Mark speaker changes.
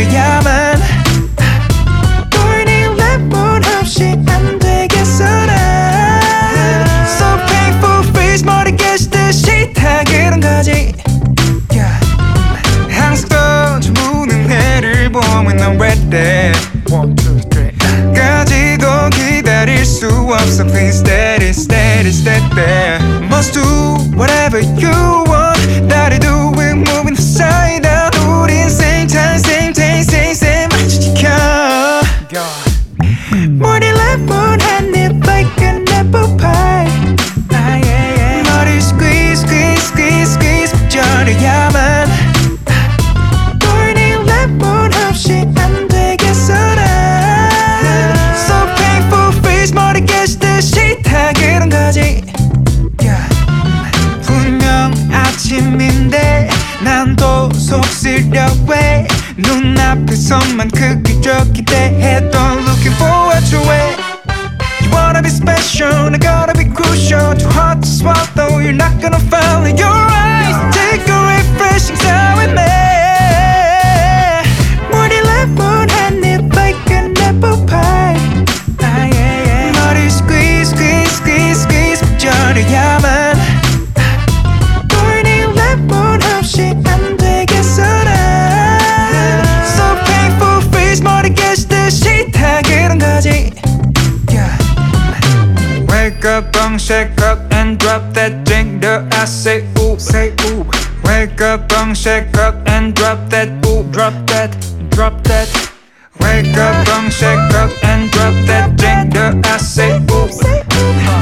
Speaker 1: 저려야만 Burning lemon 없이 안 되겠어 난 So painful face 머리 깨지듯이 다 그런 거지 항상 던져무는 해를 보면 넌 ready One, two, three 까지도 기다릴 수 없어 Please steady, steady, steady Must do whatever you want That I do it moving upside down 우린 same time, same day, same, same 맞춰 지켜 머리 lemon 한입 like an apple pie 머리 squeeze, squeeze, squeeze, squeeze 저려야만 Burning lemon 없이 안 되겠어 난 So painful face 머리 깨지듯이 다 그런 거지 분명 아침인데 난 또 속쓰려 왜 눈앞에서만 크기적이 대해 Don't looking forward to it You wanna be special I gotta be crucial Too hard to swallow You're not gonna follow your eyes Take a refreshing time with me 머리 lemon 한입 like an apple pie 머리 squeeze squeeze squeeze squeeze 저려야만 Burning lemon 없이 안 되겠어 난 So painful face 머리 깨지듯이 다 그런 거지 Wake up, bang, shake up and drop that drink. The I say ooh, say ooh. Wake up, bang, shake up and drop that ooh, drop that, drop that. Wake up, bang, shake up and drop that drink. The I say ooh.